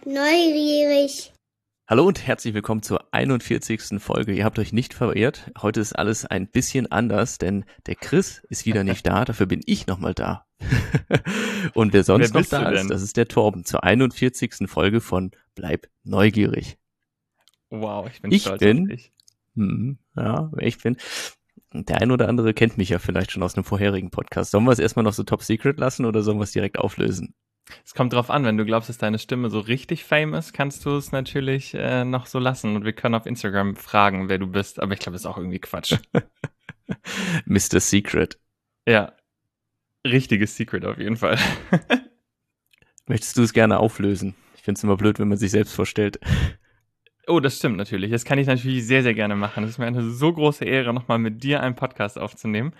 neugierig. Hallo und herzlich willkommen zur 41. Folge. Ihr habt euch nicht verirrt. Heute ist alles ein bisschen anders, denn der Chris ist wieder nicht da. Dafür bin ich nochmal da. Und wer sonst noch da ist, das ist der Torben zur 41. Folge von Bleib neugierig. Wow, ich bin stolz auf dich. Ich bin. Der ein oder andere kennt mich ja vielleicht schon aus einem vorherigen Podcast. Sollen wir es erstmal noch so top secret lassen oder sollen wir es direkt auflösen? Es kommt drauf an, wenn du glaubst, dass deine Stimme so richtig fame ist, kannst du es natürlich noch so lassen. Und wir können auf Instagram fragen, wer du bist. Aber ich glaube, das ist auch irgendwie Quatsch. Mr. Secret. Ja, richtiges Secret auf jeden Fall. Möchtest du es gerne auflösen? Ich finde es immer blöd, wenn man sich selbst vorstellt. Oh, das stimmt natürlich. Das kann ich natürlich sehr, sehr gerne machen. Es ist mir eine so große Ehre, nochmal mit dir einen Podcast aufzunehmen.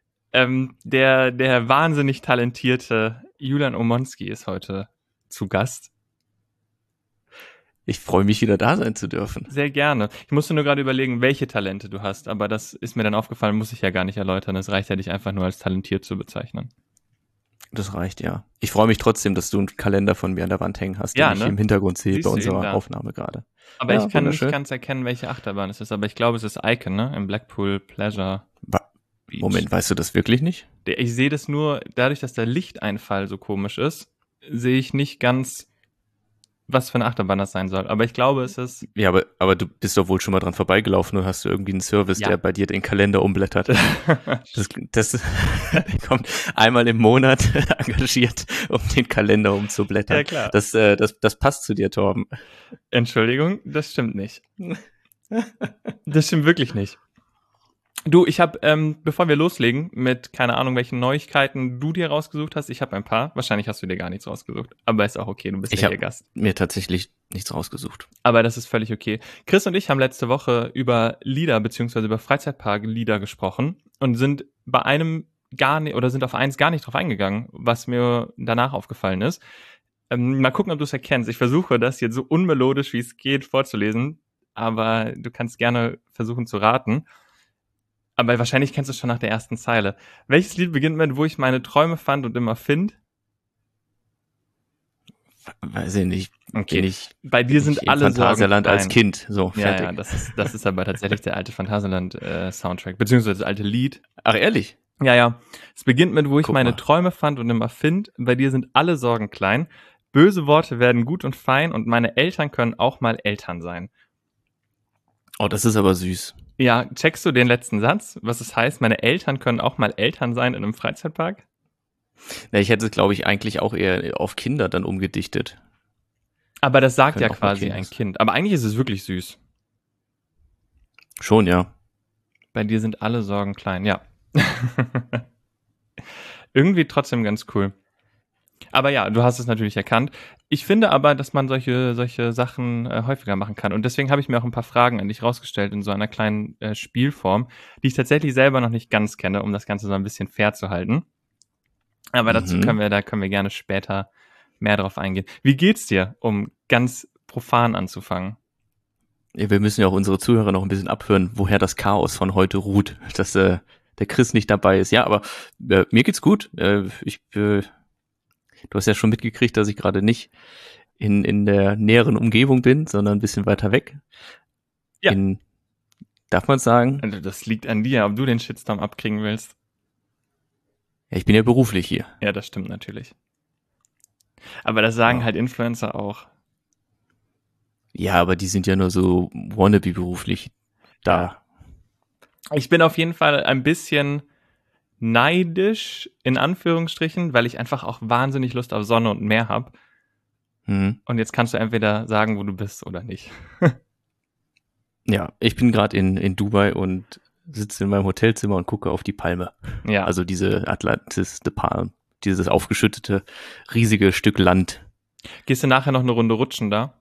Der wahnsinnig talentierte Julian Omonski ist heute zu Gast. Ich freue mich, wieder da sein zu dürfen. Sehr gerne. Ich musste nur gerade überlegen, welche Talente du hast, aber das ist mir dann aufgefallen, muss ich ja gar nicht erläutern. Es reicht ja, dich einfach nur als talentiert zu bezeichnen. Das reicht, ja. Ich freue mich trotzdem, dass du einen Kalender von mir an der Wand hängen hast, den ich im Hintergrund sehe bei unserer Aufnahme gerade. Aber ja, ich kann nicht ganz erkennen, welche Achterbahn es ist, aber ich glaube, es ist Icon, ne? Im Blackpool Pleasure Beach. Moment, weißt du das wirklich nicht? Ich sehe das nur, dadurch, dass der Lichteinfall so komisch ist, sehe ich nicht ganz, was für eine Achterbahn das sein soll. Aber ich glaube, es ist... Ja, aber du bist doch wohl schon mal dran vorbeigelaufen und hast du irgendwie einen Service, der bei dir den Kalender umblättert. Das kommt einmal im Monat engagiert, um den Kalender umzublättern. Ja, klar. Das passt zu dir, Torben. Entschuldigung, das stimmt nicht. Das stimmt wirklich nicht. Du, ich habe, bevor wir loslegen mit, keine Ahnung, welchen Neuigkeiten du dir rausgesucht hast, ich habe ein paar. Wahrscheinlich hast du dir gar nichts rausgesucht. Aber ist auch okay, du bist ja hier Gast. Ich habe mir tatsächlich nichts rausgesucht. Aber das ist völlig okay. Chris und ich haben letzte Woche über Lieder beziehungsweise über Freizeitpark-Lieder gesprochen und sind bei einem sind auf eins gar nicht drauf eingegangen, was mir danach aufgefallen ist. Mal gucken, ob du es erkennst. Ich versuche, das jetzt so unmelodisch wie es geht vorzulesen, aber du kannst gerne versuchen zu raten. Aber wahrscheinlich kennst du es schon nach der ersten Zeile. Welches Lied beginnt mit, wo ich meine Träume fand und immer find? Weiß ich nicht. Okay. Bei dir sind alle Phantasialand als Kind. So, fertig. Ja, das ist aber tatsächlich der alte Phantasialand-Soundtrack, beziehungsweise das alte Lied. Ach, ehrlich? Ja. Es beginnt mit, wo ich meine Träume fand und immer find. Bei dir sind alle Sorgen klein. Böse Worte werden gut und fein und meine Eltern können auch mal Eltern sein. Oh, das ist aber süß. Ja, checkst du den letzten Satz, was es heißt, meine Eltern können auch mal Eltern sein in einem Freizeitpark? Na, ich hätte es, glaube ich, eigentlich auch eher auf Kinder dann umgedichtet. Aber das sagt ja quasi ein Kind. Aber eigentlich ist es wirklich süß. Schon, ja. Bei dir sind alle Sorgen klein, ja. Irgendwie trotzdem ganz cool. Aber ja, du hast es natürlich erkannt. Ich finde aber, dass man solche Sachen häufiger machen kann. Und deswegen habe ich mir auch ein paar Fragen an dich rausgestellt in so einer kleinen Spielform, die ich tatsächlich selber noch nicht ganz kenne, um das Ganze so ein bisschen fair zu halten. Aber dazu können wir gerne später mehr drauf eingehen. Wie geht's dir, um ganz profan anzufangen? Ja, wir müssen ja auch unsere Zuhörer noch ein bisschen abhören, woher das Chaos von heute ruht, dass der Chris nicht dabei ist. Ja, aber mir geht's gut. Du hast ja schon mitgekriegt, dass ich gerade nicht in der näheren Umgebung bin, sondern ein bisschen weiter weg. Ja. Darf man sagen? Also das liegt an dir, ob du den Shitstorm abkriegen willst. Ja, ich bin ja beruflich hier. Ja, das stimmt natürlich. Aber das sagen halt Influencer auch. Ja, aber die sind ja nur so wannabe beruflich da. Ich bin auf jeden Fall ein bisschen neidisch, in Anführungsstrichen, weil ich einfach auch wahnsinnig Lust auf Sonne und Meer habe. Und jetzt kannst du entweder sagen, wo du bist oder nicht. Ja, ich bin gerade in Dubai und sitze in meinem Hotelzimmer und gucke auf die Palme. Ja. Also diese Atlantis the Palm, dieses aufgeschüttete, riesige Stück Land. Gehst du nachher noch eine Runde rutschen da?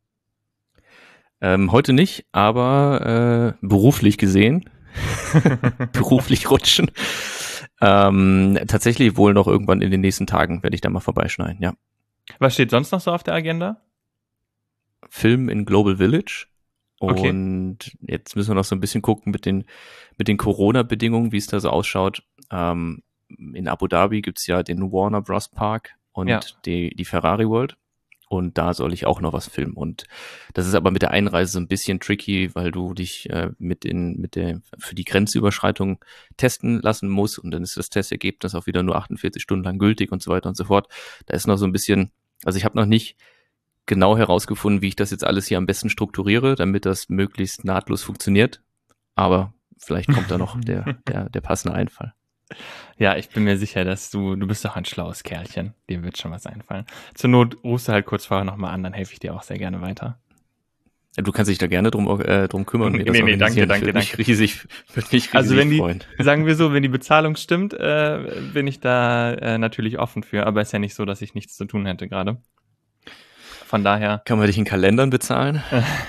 Heute nicht, aber beruflich gesehen. Beruflich rutschen. Tatsächlich wohl noch irgendwann in den nächsten Tagen werde ich da mal vorbeischneiden, ja. Was steht sonst noch so auf der Agenda? Film in Global Village. Okay. Und jetzt müssen wir noch so ein bisschen gucken mit den Corona-Bedingungen, wie es da so ausschaut. In Abu Dhabi gibt's ja den Warner Bros. Park und die Ferrari World. Und da soll ich auch noch was filmen. Und das ist aber mit der Einreise so ein bisschen tricky, weil du dich für die Grenzüberschreitung testen lassen musst. Und dann ist das Testergebnis auch wieder nur 48 Stunden lang gültig und so weiter und so fort. Da ist noch so ein bisschen, also ich habe noch nicht genau herausgefunden, wie ich das jetzt alles hier am besten strukturiere, damit das möglichst nahtlos funktioniert. Aber vielleicht kommt da noch der passende Einfall. Ja, ich bin mir sicher, dass du bist doch ein schlaues Kerlchen. Dir wird schon was einfallen. Zur Not rufst du halt kurz vorher nochmal an, dann helfe ich dir auch sehr gerne weiter. Ja, du kannst dich da gerne drum kümmern. Nee, danke. Würde mich riesig also freuen. Sagen wir so, wenn die Bezahlung stimmt, bin ich da natürlich offen für. Aber ist ja nicht so, dass ich nichts zu tun hätte gerade. Von daher. Kann man dich in Kalendern bezahlen?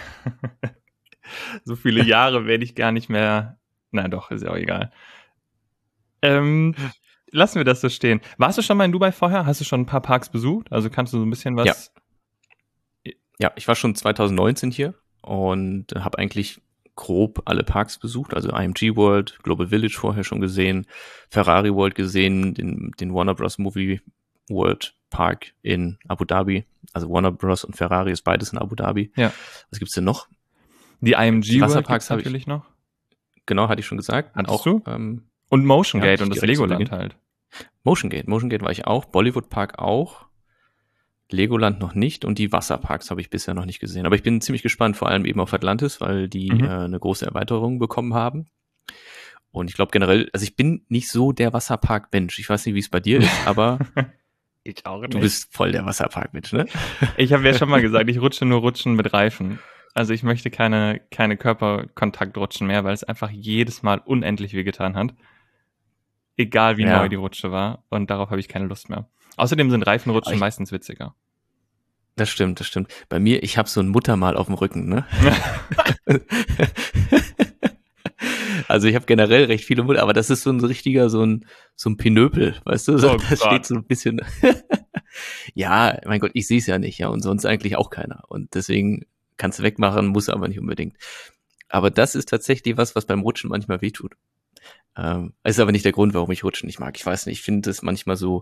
So viele Jahre werde ich gar nicht mehr. Na doch, ist ja auch egal. Lassen wir das so stehen. Warst du schon mal in Dubai vorher? Hast du schon ein paar Parks besucht? Also kannst du so ein bisschen was? Ja, ich war schon 2019 hier und habe eigentlich grob alle Parks besucht. Also IMG World, Global Village vorher schon gesehen, Ferrari World gesehen, den Warner Bros. Movie World Park in Abu Dhabi. Also Warner Bros. Und Ferrari ist beides in Abu Dhabi. Ja. Was gibt's denn noch? Die IMG World gibt's natürlich noch. Genau, hatte ich schon gesagt. Hattest du? Und Motion Gate und das Legoland halt. Motion Gate war ich auch, Bollywood Park auch, Legoland noch nicht und die Wasserparks habe ich bisher noch nicht gesehen. Aber ich bin ziemlich gespannt, vor allem eben auf Atlantis, weil die eine große Erweiterung bekommen haben. Und ich glaube generell, also ich bin nicht so der Wasserpark-Mensch. Ich weiß nicht, wie es bei dir ist, aber ich auch nicht. Du bist voll der Wasserpark-Mensch, ne? Ich habe ja schon mal gesagt, ich rutsche nur Rutschen mit Reifen. Also ich möchte keine Körperkontaktrutschen mehr, weil es einfach jedes Mal unendlich wehgetan hat. Egal wie neu die Rutsche war. Und darauf habe ich keine Lust mehr. Außerdem sind Reifenrutschen meistens witziger. Das stimmt. Bei mir, ich habe so ein Muttermal auf dem Rücken, ne? Also ich habe generell recht viele Mutter, aber das ist so ein richtiger, so ein Pinöpel, weißt du? So, das steht so ein bisschen. Ja, mein Gott, ich sehe es ja nicht, ja, und sonst eigentlich auch keiner. Und deswegen kannst du wegmachen, muss aber nicht unbedingt. Aber das ist tatsächlich was beim Rutschen manchmal wehtut. Ist aber nicht der Grund, warum ich Rutschen nicht mag. Ich weiß nicht, ich finde es manchmal so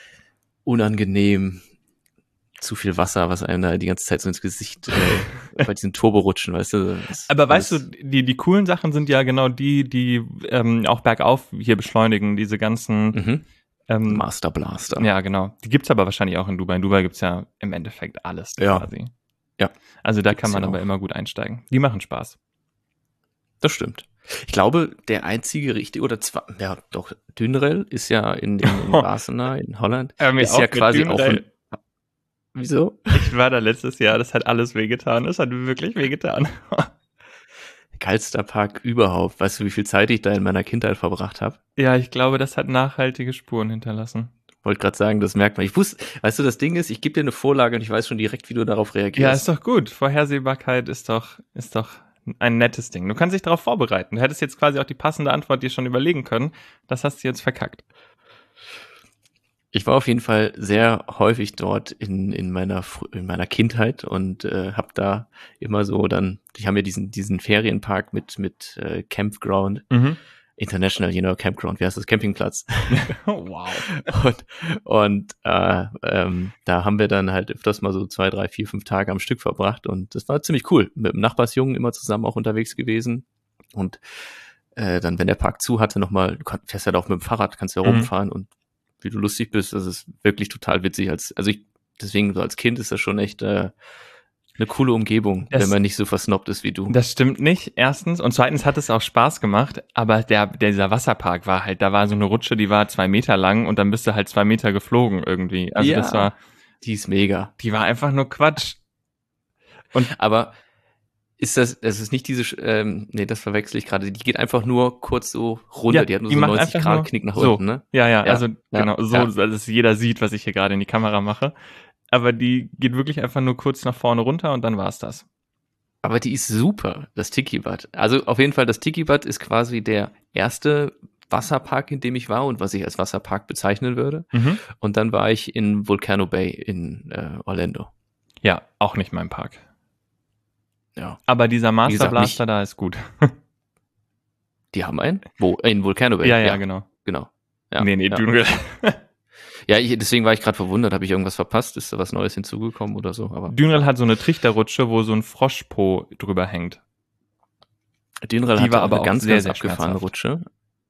unangenehm, zu viel Wasser, was einem da die ganze Zeit so ins Gesicht bei diesen Turborutschen, weißt du. Aber weißt du, die coolen Sachen sind ja genau die auch bergauf hier beschleunigen, diese ganzen Master Blaster. Ja, genau. Die gibt's aber wahrscheinlich auch in Dubai. In Dubai gibt's ja im Endeffekt alles quasi. Ja. Also da kann man aber immer gut einsteigen. Die machen Spaß. Das stimmt. Ich glaube, der einzige richtige, oder zwar, ja doch, Dünrel ist ja in Barcelona, in Holland, ist ja quasi auch ein. Wieso? Ich war da letztes Jahr, das hat alles wehgetan. Es hat wirklich wehgetan. Geilster Park überhaupt. Weißt du, wie viel Zeit ich da in meiner Kindheit verbracht habe? Ja, ich glaube, das hat nachhaltige Spuren hinterlassen. Wollte gerade sagen, das merkt man. Ich wusste, weißt du, das Ding ist, ich gebe dir eine Vorlage und ich weiß schon direkt, wie du darauf reagierst. Ja, ist doch gut. Vorhersehbarkeit ist doch ein nettes Ding. Du kannst dich darauf vorbereiten. Du hättest jetzt quasi auch die passende Antwort dir schon überlegen können. Das hast du jetzt verkackt. Ich war auf jeden Fall sehr häufig dort in meiner Kindheit und habe da immer so dann, die haben ja diesen Ferienpark mit Campground, International, Campground, wie heißt das, Campingplatz. Wow. Und da haben wir dann halt öfters mal so 2, 3, 4, 5 Tage am Stück verbracht und das war ziemlich cool. Mit dem Nachbarsjungen immer zusammen auch unterwegs gewesen und dann, wenn der Park zu hatte, nochmal, du fährst ja da auch mit dem Fahrrad, kannst ja rumfahren und wie du lustig bist, das ist wirklich total witzig. Deswegen so als Kind ist das schon echt eine coole Umgebung, wenn man nicht so versnobbt ist wie du. Das stimmt nicht, erstens. Und zweitens hat es auch Spaß gemacht, aber dieser Wasserpark war halt, da war so eine Rutsche, die war 2 Meter lang und dann bist du halt 2 Meter geflogen irgendwie. Also ja, die ist mega. Die war einfach nur Quatsch. Aber es ist nicht diese, das verwechsel ich gerade, die geht einfach nur kurz so runter, die hat nur so 90 Grad Knick nach unten, ne? Ja, also genau, dass jeder sieht, was ich hier gerade in die Kamera mache. Aber die geht wirklich einfach nur kurz nach vorne runter und dann war's das. Aber die ist super, das Tiki Bad. Also auf jeden Fall, das Tiki Bad ist quasi der erste Wasserpark, in dem ich war und was ich als Wasserpark bezeichnen würde. Und dann war ich in Volcano Bay in Orlando. Ja, auch nicht mein Park. Ja. Aber dieser Master Blaster da ist gut. Die haben einen? Wo? In Volcano Bay? Ja, genau. Ja. Nee, ja. Dünrel. Ja, deswegen war ich gerade verwundert. Habe ich irgendwas verpasst? Ist da was Neues hinzugekommen oder so? Aber Dünrel hat so eine Trichterrutsche, wo so ein Froschpo drüber hängt. Dünrel Die hatte war auch aber eine auch ganz, sehr, ganz sehr abgefahrene schmerzhaft. Rutsche.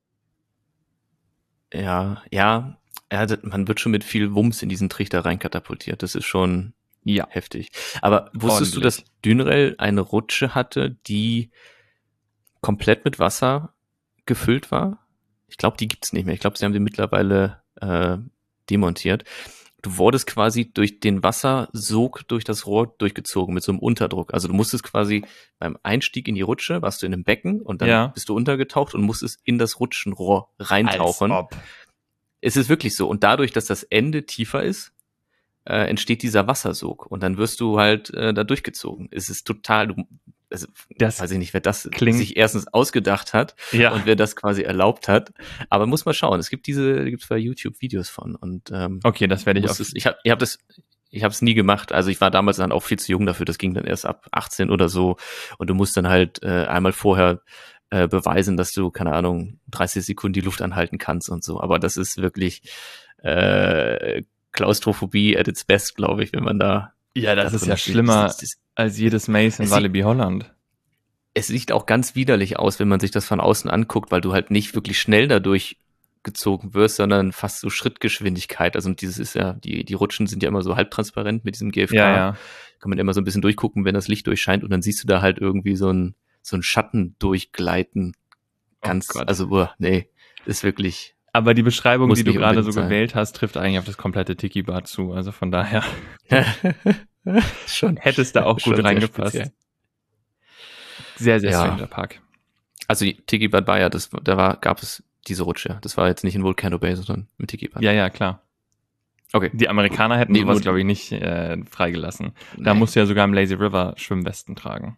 Ja, man wird schon mit viel Wumms in diesen Trichter reinkatapultiert. Das ist schon Ja, heftig. Aber wusstest du, ordentlich. dass Dünrel eine Rutsche hatte, die komplett mit Wasser gefüllt war? Ich glaube, die gibt's nicht mehr. Ich glaube, sie haben die mittlerweile demontiert. Du wurdest quasi durch den Wassersog durch das Rohr durchgezogen mit so einem Unterdruck. Also du musstest quasi beim Einstieg in die Rutsche, warst du in einem Becken und dann Ja. bist du untergetaucht und musstest in das Rutschenrohr Als reintauchen. ob. Es ist wirklich so. Und dadurch, dass das Ende tiefer ist, entsteht dieser Wassersog und dann wirst du halt da durchgezogen. Es ist total, Das weiß ich nicht, wer das klingt- sich erstens ausgedacht hat Ja. und wer das quasi erlaubt hat. Aber muss mal schauen. Es gibt gibt's bei YouTube Videos von und Okay, das werde ich auf. ich habe es nie gemacht. Also ich war damals dann auch viel zu jung dafür. Das ging dann erst ab 18 oder so und du musst dann halt einmal vorher beweisen, dass du, keine Ahnung, 30 Sekunden die Luft anhalten kannst und so. Aber das ist wirklich Klaustrophobie at its best, glaube ich, wenn man da. Ja, das da ist drin ja steht. schlimmer als jedes Mace in Es Walibi Holland. Es sieht auch ganz widerlich aus, wenn man sich das von außen anguckt, weil du halt nicht wirklich schnell dadurch gezogen wirst, sondern fast so Schrittgeschwindigkeit. Also dieses ist ja, die Rutschen sind ja immer so halbtransparent mit diesem GFK. Ja. Kann man immer so ein bisschen durchgucken, wenn das Licht durchscheint und dann siehst du da halt irgendwie so ein Schatten durchgleiten. Ganz, Gott. also, nee, ist wirklich. Aber die Beschreibung, Muss die du nicht gerade so unbedingt sein. gewählt hast, trifft eigentlich auf das komplette Tiki-Bar zu. Also von daher schon. hättest du auch Schon gut sehr reingepasst. speziell. Sehr, sehr Ja. stranger Park. Also Tiki Bad war ja, gab es diese Rutsche. Das war jetzt nicht in Volcano Bay, sondern mit Tiki Bad. Ja, klar. Okay. Die Amerikaner hätten Nee, sowas, nur- glaube ich, nicht freigelassen. Da Nee. musst du ja sogar im Lazy River Schwimmwesten tragen.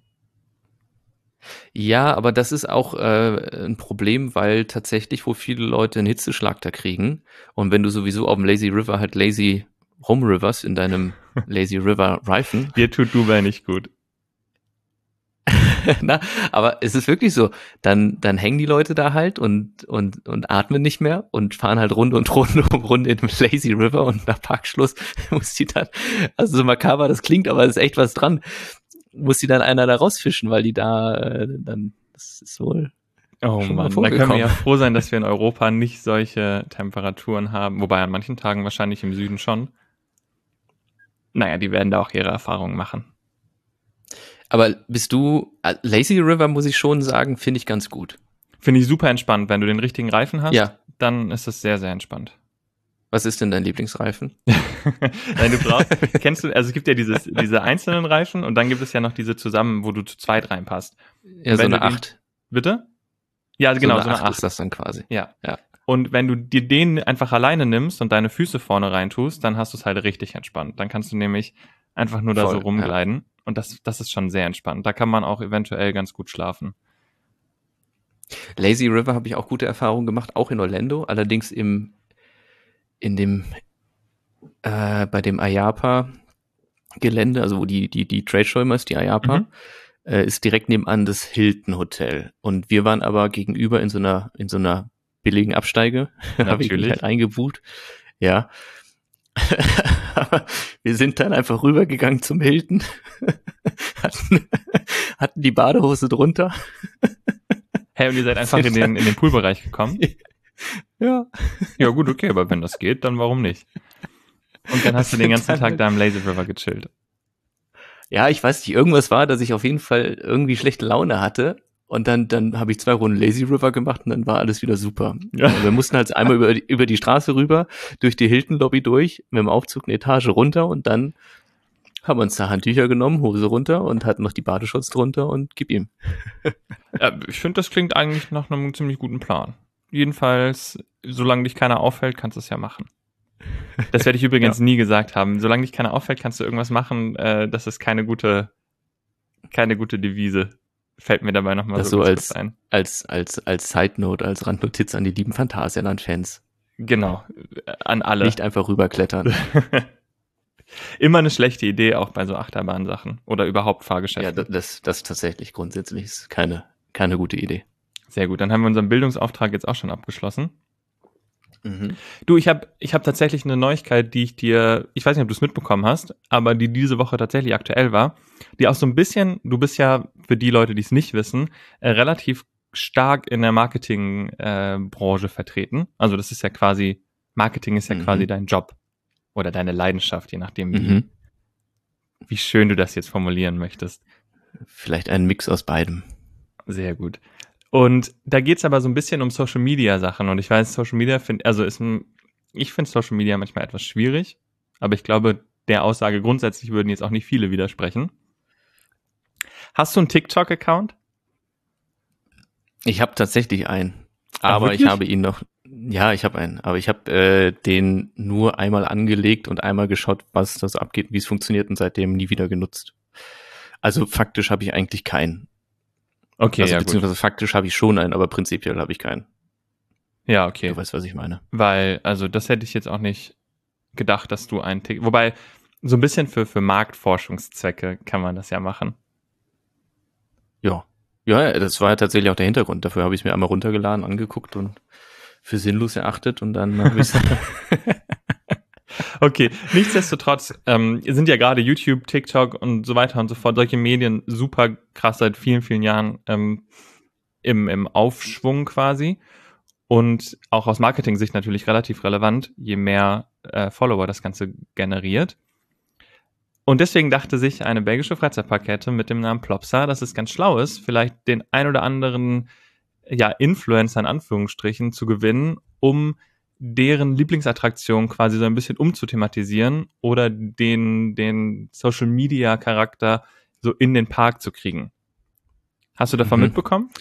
Ja, aber das ist auch ein Problem, weil tatsächlich wohl viele Leute einen Hitzeschlag da kriegen. Und wenn du sowieso auf dem Lazy River halt Lazy Home Rivers in deinem Lazy River Reifen, Dir tut Dubai nicht gut. na, aber es ist wirklich so, dann hängen die Leute da halt und atmen nicht mehr und fahren halt Runde und Runde um Runde in dem Lazy River und nach Parkschluss muss die dann, also so makaber das klingt, aber es ist echt was dran, muss die dann einer da rausfischen, weil die da dann, das ist wohl Oh schon mal Mann, da können vorgekommen. wir ja froh sein, dass wir in Europa nicht solche Temperaturen haben. Wobei an manchen Tagen wahrscheinlich im Süden schon. Naja, die werden da auch ihre Erfahrungen machen. Aber Lazy River, muss ich schon sagen, finde ich ganz gut. Finde ich super entspannt. Wenn du den richtigen Reifen hast, Ja. dann ist es sehr, sehr entspannt. Was ist denn dein Lieblingsreifen? Nein, du brauchst, kennst du, also es gibt ja diese einzelnen Reifen und dann gibt es ja noch diese zusammen, wo du zu zweit reinpasst. Ja, so wenn eine du den- 8. Bitte? Ja, genau, so eine 8 8. ist das dann quasi. Ja. Ja. Und wenn du dir den einfach alleine nimmst und deine Füße vorne reintust, dann hast du es halt richtig entspannt. Dann kannst du nämlich einfach nur da Voll, so rumgleiten. Und das ist schon sehr entspannt. Da kann man auch eventuell ganz gut schlafen. Lazy River habe ich auch gute Erfahrungen gemacht, auch in Orlando, allerdings bei dem IAAPA-Gelände, also wo die Trade Show immer ist, die IAAPA, ist direkt nebenan das Hilton Hotel. Und wir waren aber gegenüber in so einer billigen Absteige. Habe ich mich Natürlich. halt eingebucht. Ja. Aber wir sind dann einfach rübergegangen zum Hilton, hatten die Badehose drunter. Hey, und ihr seid einfach in den Poolbereich gekommen? Ja. Ja gut, okay, aber wenn das geht, dann warum nicht? Und dann hast du den ganzen Tag da im Lazy River gechillt. Ja, ich weiß nicht, irgendwas war, dass ich auf jeden Fall irgendwie schlechte Laune hatte. Und dann habe ich 2 Runden Lazy River gemacht und dann war alles wieder super. Ja. Wir mussten halt einmal über die Straße rüber, durch die Hilton-Lobby durch, mit dem Aufzug eine Etage runter und dann haben wir uns da Handtücher genommen, Hose runter und hatten noch die Badeschutz drunter und gib ihm. Ja, ich finde, das klingt eigentlich nach einem ziemlich guten Plan. Jedenfalls, solange dich keiner auffällt, kannst du es ja machen. Das werde ich übrigens nie gesagt haben. Solange dich keiner auffällt, kannst du irgendwas machen. Das ist keine gute Devise. Fällt mir dabei nochmal Das so so ganz kurz ein. als Side-Note, als Randnotiz an die lieben Phantasialand-Fans. Genau, an alle. Nicht einfach rüberklettern. Immer eine schlechte Idee, auch bei so Achterbahnsachen oder überhaupt Ja, Fahrgeschäften. das tatsächlich grundsätzlich ist keine gute Idee. Sehr gut, dann haben wir unseren Bildungsauftrag jetzt auch schon abgeschlossen. Mhm. Du, ich hab tatsächlich eine Neuigkeit, die ich weiß nicht, ob du es mitbekommen hast, aber die diese Woche tatsächlich aktuell war, die auch so ein bisschen, du bist ja, für die Leute, die es nicht wissen, relativ stark in der Marketing-Branche vertreten. Also das ist ja quasi, Marketing ist ja quasi Mhm. dein Job oder deine Leidenschaft, je nachdem, Mhm. wie schön du das jetzt formulieren möchtest. Vielleicht ein Mix aus beidem. Sehr gut. Und da geht's aber so ein bisschen um Social Media Sachen. Und ich weiß, Social Media ich finde Social Media manchmal etwas schwierig, aber ich glaube, der Aussage grundsätzlich würden jetzt auch nicht viele widersprechen. Hast du einen TikTok-Account? Ich habe tatsächlich einen, Ach, aber ich wirklich? habe ihn noch, ja, ich habe einen, aber ich habe den nur einmal angelegt und einmal geschaut, was das abgeht, wie es funktioniert und seitdem nie wieder genutzt. Also faktisch habe ich eigentlich keinen. Okay, Also ja, gut. beziehungsweise faktisch habe ich schon einen, aber prinzipiell habe ich keinen. Ja, Du okay. weißt, was ich meine. Weil, also das hätte ich jetzt auch nicht gedacht, dass du einen TikTok, wobei, so ein bisschen für Marktforschungszwecke kann man das ja machen. Ja. Ja, das war ja tatsächlich auch der Hintergrund. Dafür habe ich es mir einmal runtergeladen, angeguckt und für sinnlos erachtet und dann habe ich es. Okay, nichtsdestotrotz sind ja gerade YouTube, TikTok und so weiter und so fort, solche Medien super krass seit vielen, vielen Jahren im Aufschwung quasi und auch aus Marketing-Sicht natürlich relativ relevant, je mehr Follower das Ganze generiert. Und deswegen dachte sich eine belgische Freizeitparkkette mit dem Namen Plopsa, dass es ganz schlau ist, vielleicht den ein oder anderen Influencer in Anführungsstrichen zu gewinnen, um deren Lieblingsattraktion quasi so ein bisschen umzuthematisieren oder den Social Media Charakter so in den Park zu kriegen. Hast du davon Mhm. mitbekommen?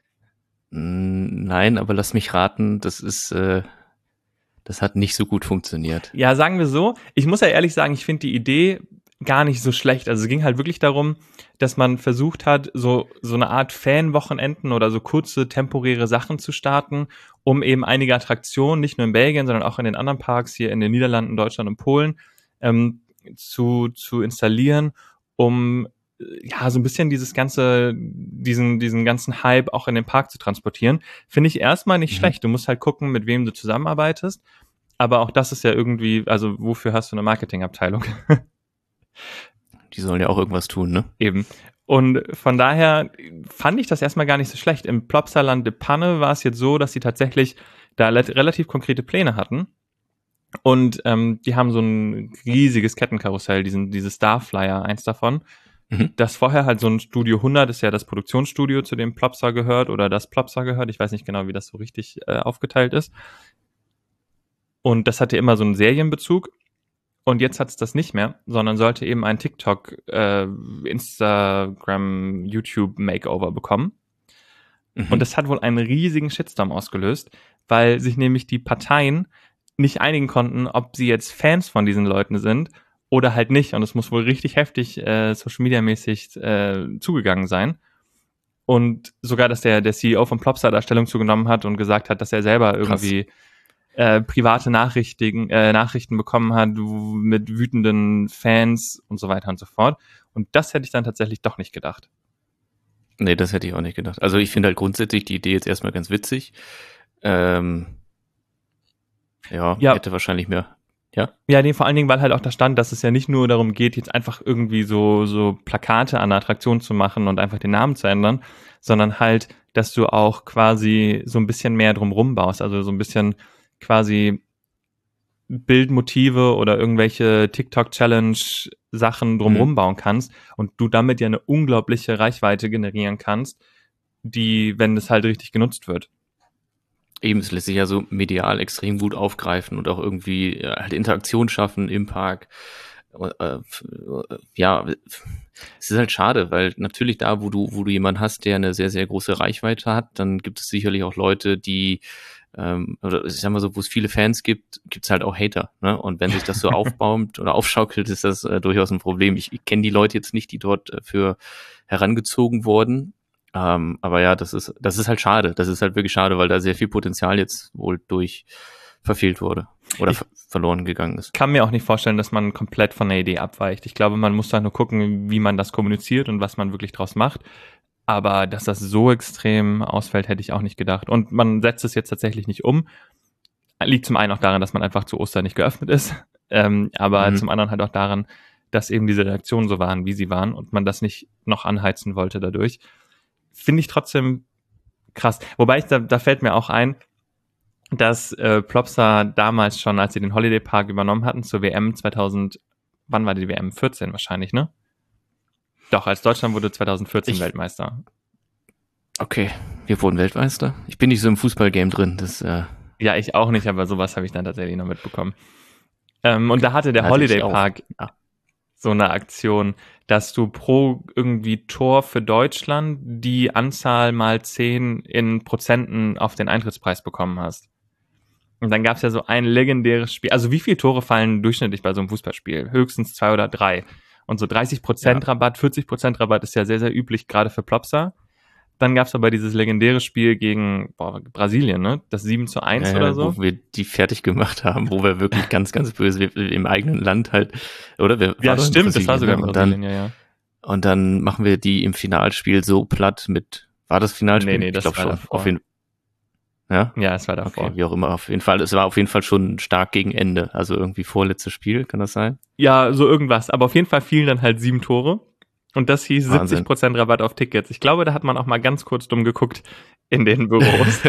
Nein, aber lass mich raten, das hat nicht so gut funktioniert. Ja, sagen wir so. Ich muss ja ehrlich sagen, ich finde die Idee gar nicht so schlecht. Also es ging halt wirklich darum, dass man versucht hat, so eine Art Fanwochenenden oder so kurze temporäre Sachen zu starten, um eben einige Attraktionen, nicht nur in Belgien, sondern auch in den anderen Parks hier in den Niederlanden, Deutschland und Polen, zu installieren, um ja, so ein bisschen diesen ganzen Hype auch in den Park zu transportieren. Finde ich erstmal nicht Mhm. schlecht. Du musst halt gucken, mit wem du zusammenarbeitest. Aber auch das ist ja irgendwie, also wofür hast du eine Marketingabteilung? Die sollen ja auch irgendwas tun, ne? Eben. Und von daher fand ich das erstmal gar nicht so schlecht. Im Plopsaland de Panne war es jetzt so, dass sie tatsächlich da relativ konkrete Pläne hatten. Und die haben so ein riesiges Kettenkarussell, dieses Starflyer, eins davon. Mhm. Das vorher halt so ein Studio 100 ist ja das Produktionsstudio, zu dem Plopsa gehört oder das Plopsa gehört. Ich weiß nicht genau, wie das so richtig aufgeteilt ist. Und das hatte immer so einen Serienbezug. Und jetzt hat es das nicht mehr, sondern sollte eben ein TikTok, Instagram, YouTube Makeover bekommen. Und Mhm. das hat wohl einen riesigen Shitstorm ausgelöst, weil sich nämlich die Parteien nicht einigen konnten, ob sie jetzt Fans von diesen Leuten sind oder halt nicht. Und es muss wohl richtig heftig Social Media mäßig zugegangen sein. Und sogar, dass der CEO von Plopsa da Stellung zugenommen hat und gesagt hat, dass er selber Krass. irgendwie private Nachrichten bekommen hat mit wütenden Fans und so weiter und so fort. Und das hätte ich dann tatsächlich doch nicht gedacht. Nee, das hätte ich auch nicht gedacht. Also ich finde halt grundsätzlich die Idee jetzt erstmal ganz witzig. Ähm, ja, Ja, hätte wahrscheinlich mehr. Ja. ja, nee, vor allen Dingen, weil halt auch da stand, dass es ja nicht nur darum geht, jetzt einfach irgendwie so Plakate an der Attraktion zu machen und einfach den Namen zu ändern, sondern halt, dass du auch quasi so ein bisschen mehr drumrum baust. Also so ein bisschen quasi Bildmotive oder irgendwelche TikTok-Challenge-Sachen Mhm. drumrum bauen kannst und du damit ja eine unglaubliche Reichweite generieren kannst, die, wenn es halt richtig genutzt wird. Eben, es lässt sich ja so medial extrem gut aufgreifen und auch irgendwie halt Interaktion schaffen im Park. Ja, es ist halt schade, weil natürlich da, wo du jemanden hast, der eine sehr, sehr große Reichweite hat, dann gibt es sicherlich auch Leute, die, oder ich sag mal so, wo es viele Fans gibt, gibt es halt auch Hater, ne? Und wenn sich das so aufbaut oder aufschaukelt, ist das durchaus ein Problem. Ich kenne die Leute jetzt nicht, die dort für herangezogen wurden. Aber ja, das ist halt schade. Das ist halt wirklich schade, weil da sehr viel Potenzial jetzt wohl durch verfehlt wurde oder Ich verloren gegangen ist. kann mir auch nicht vorstellen, dass man komplett von der Idee abweicht. Ich glaube, man muss da nur gucken, wie man das kommuniziert und was man wirklich draus macht. Aber dass das so extrem ausfällt, hätte ich auch nicht gedacht. Und man setzt es jetzt tatsächlich nicht um. liegt zum einen auch daran, dass man einfach zu Ostern nicht geöffnet ist, aber zum anderen halt auch daran, dass eben diese Reaktionen so waren, wie sie waren und man das nicht noch anheizen wollte dadurch. Finde ich trotzdem krass. Wobei da fällt mir auch ein, dass Plopsa damals schon, als sie den Holiday Park übernommen hatten, zur WM 2000, wann war die WM? 14 wahrscheinlich, ne? Doch, als Deutschland wurde 2014 Weltmeister. Okay, wir wurden Weltmeister. Ich bin nicht so im Fußballgame drin. Ja, ich auch nicht, aber sowas habe ich dann tatsächlich noch mitbekommen. Und da hatte der Holiday Park so eine Aktion, dass du pro irgendwie Tor für Deutschland die Anzahl mal 10 in Prozenten auf den Eintrittspreis bekommen hast. Und dann gab es ja so ein legendäres Spiel. Also wie viele Tore fallen durchschnittlich bei so einem Fußballspiel? Höchstens 2 oder 3. Und so 30% Rabatt, 40% Rabatt ist ja sehr, sehr üblich, gerade für Plopsa. Dann gab es aber dieses legendäre Spiel gegen Brasilien, ne? Das 7:1 oder so. Wo wir die fertig gemacht haben, wo wir wirklich ganz, ganz böse im eigenen Land halt, oder? Ja, stimmt, das war sogar in Brasilien, ja. Und dann machen wir die im Finalspiel so platt war das Finalspiel? Nee, das war schon. Auf jeden, ja, es war davor. Okay, wie auch immer, auf jeden Fall. Es war auf jeden Fall schon stark gegen Ende, also irgendwie vorletztes Spiel, kann das sein? Ja, so irgendwas. Aber auf jeden Fall fielen dann halt 7 Tore. Und das hieß Wahnsinn. 70% Rabatt auf Tickets. Ich glaube, da hat man auch mal ganz kurz dumm geguckt in den Büros.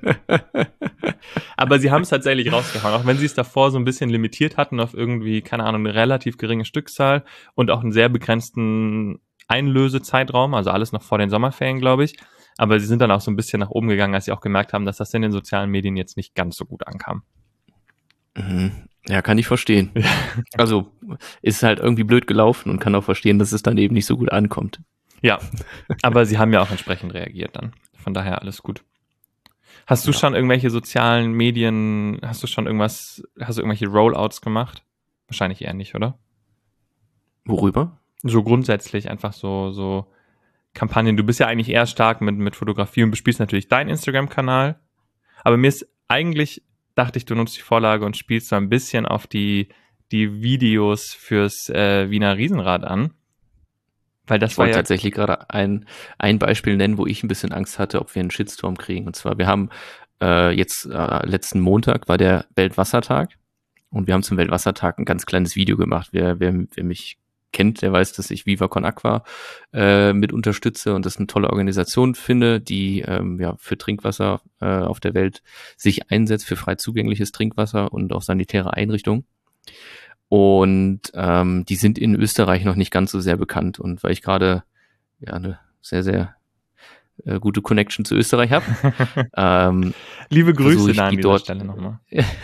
Aber sie haben es tatsächlich rausgehauen, auch wenn sie es davor so ein bisschen limitiert hatten auf irgendwie, keine Ahnung, eine relativ geringe Stückzahl und auch einen sehr begrenzten Einlösezeitraum, also alles noch vor den Sommerferien, glaube ich. Aber sie sind dann auch so ein bisschen nach oben gegangen, als sie auch gemerkt haben, dass das in den sozialen Medien jetzt nicht ganz so gut ankam. Ja, kann ich verstehen. Also ist halt irgendwie blöd gelaufen und kann auch verstehen, dass es dann eben nicht so gut ankommt. Ja, aber sie haben ja auch entsprechend reagiert dann. Von daher alles gut. Hast du schon irgendwelche sozialen Medien, hast du irgendwelche Rollouts gemacht? Wahrscheinlich eher nicht, oder? Worüber? So grundsätzlich einfach so Kampagnen. Du bist ja eigentlich eher stark mit Fotografie und bespielst natürlich deinen Instagram-Kanal. Aber dachte ich, du nutzt die Vorlage und spielst so ein bisschen auf die Videos fürs Wiener Riesenrad an. Weil das war ja tatsächlich gerade ein Beispiel nennen, wo ich ein bisschen Angst hatte, ob wir einen Shitstorm kriegen. Und zwar, wir haben letzten Montag war der Weltwassertag und wir haben zum Weltwassertag ein ganz kleines Video gemacht. Wer mich kennt, der weiß, dass ich Viva Con Aqua mit unterstütze und das eine tolle Organisation finde, die für Trinkwasser auf der Welt sich einsetzt, für frei zugängliches Trinkwasser und auch sanitäre Einrichtungen. Und die sind in Österreich noch nicht ganz so sehr bekannt. Und weil ich gerade eine sehr, sehr gute Connection zu Österreich habe. Liebe Grüße an dieser Stelle nochmal.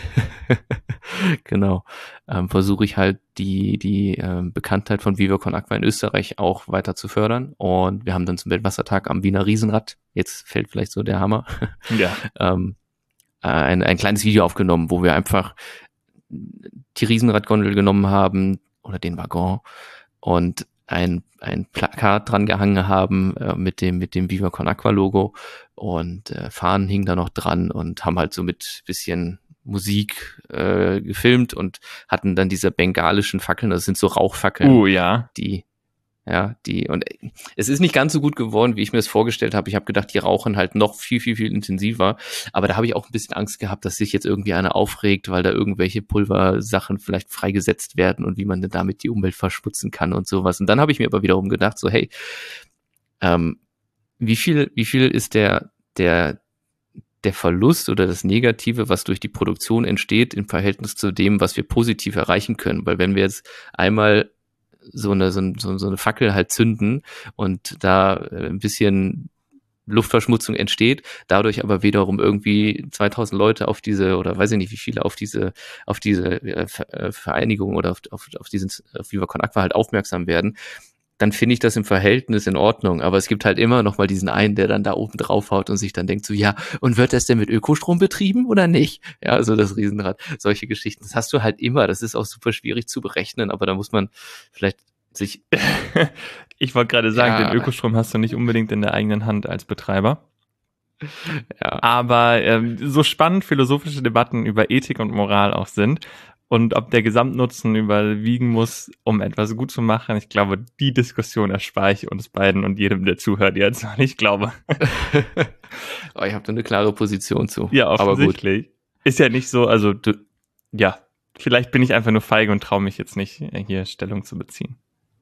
Genau. Versuche ich halt die Bekanntheit von Viva Con Aqua in Österreich auch weiter zu fördern. Und wir haben dann zum Weltwassertag am Wiener Riesenrad, jetzt fällt vielleicht so der Hammer, ein kleines Video aufgenommen, wo wir einfach die Riesenradgondel genommen haben oder den Waggon und ein Plakat dran gehangen haben mit dem Viva Con Aqua Logo und Fahnen hingen da noch dran und haben halt so mit bisschen Musik gefilmt und hatten dann diese bengalischen Fackeln, das sind so Rauchfackeln, und es ist nicht ganz so gut geworden, wie ich mir es vorgestellt habe. Ich habe gedacht, die rauchen halt noch viel, viel, viel intensiver. Aber da habe ich auch ein bisschen Angst gehabt, dass sich jetzt irgendwie einer aufregt, weil da irgendwelche Pulversachen vielleicht freigesetzt werden und wie man denn damit die Umwelt verschmutzen kann und sowas. Und dann habe ich mir aber wiederum gedacht, so hey, wie viel ist der Verlust oder das Negative, was durch die Produktion entsteht, im Verhältnis zu dem, was wir positiv erreichen können? Weil wenn wir jetzt einmal so eine Fackel halt zünden und da ein bisschen Luftverschmutzung entsteht, dadurch aber wiederum irgendwie 2000 Leute auf diese, oder weiß ich nicht wie viele, auf diese Vereinigung oder auf Viva Con Aqua halt aufmerksam werden, dann finde ich das im Verhältnis in Ordnung. Aber es gibt halt immer noch mal diesen einen, der dann da oben drauf haut und sich dann denkt so, ja, und wird das denn mit Ökostrom betrieben oder nicht? Ja, also das Riesenrad, solche Geschichten. Das hast du halt immer. Das ist auch super schwierig zu berechnen, aber da muss man vielleicht sich... Ich wollte gerade sagen, den Ökostrom hast du nicht unbedingt in der eigenen Hand als Betreiber. Ja. Aber so spannend philosophische Debatten über Ethik und Moral auch sind, und ob der Gesamtnutzen überwiegen muss, um etwas gut zu machen. Ich glaube, die Diskussion erspare ich uns beiden und jedem, der zuhört jetzt. Ich glaube. Ich habe da eine klare Position zu. Ja, offensichtlich. ist ja nicht so, also ja, vielleicht bin ich einfach nur feige und traue mich jetzt nicht, hier Stellung zu beziehen.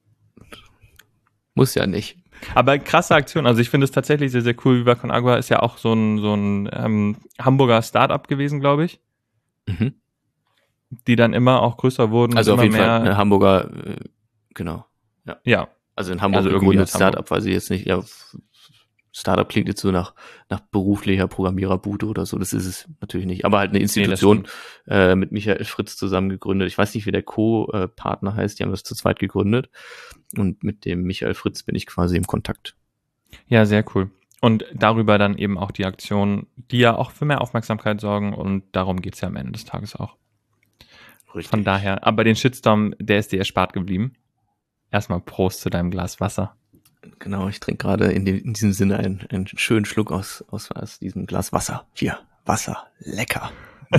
Muss ja nicht. Aber krasse Aktion, also ich finde es tatsächlich sehr, sehr cool. Viva Con Agua ist ja auch so ein Hamburger Startup gewesen, glaube ich. Mhm. Die dann immer auch größer wurden. Also immer auf jeden mehr, Fall eine Hamburger, genau. Ja. Also in Hamburg Also irgendwie gegründet aus Hamburg. Startup, weil sie jetzt nicht, ja, Startup klingt jetzt so nach beruflicher Programmiererbude oder so, das ist es natürlich nicht. Aber halt eine Institution mit Michael Fritz zusammen gegründet. Ich weiß nicht, wie der Co-Partner heißt, die haben das zu zweit gegründet. Und mit dem Michael Fritz bin ich quasi im Kontakt. Ja, sehr cool. Und darüber dann eben auch die Aktionen, die ja auch für mehr Aufmerksamkeit sorgen und darum geht's ja am Ende des Tages auch. Richtig. Von daher, aber den Shitstorm, der ist dir erspart geblieben. Erstmal Prost zu deinem Glas Wasser. Genau, ich trinke gerade in diesem Sinne einen schönen Schluck aus diesem Glas Wasser. Hier, Wasser, lecker.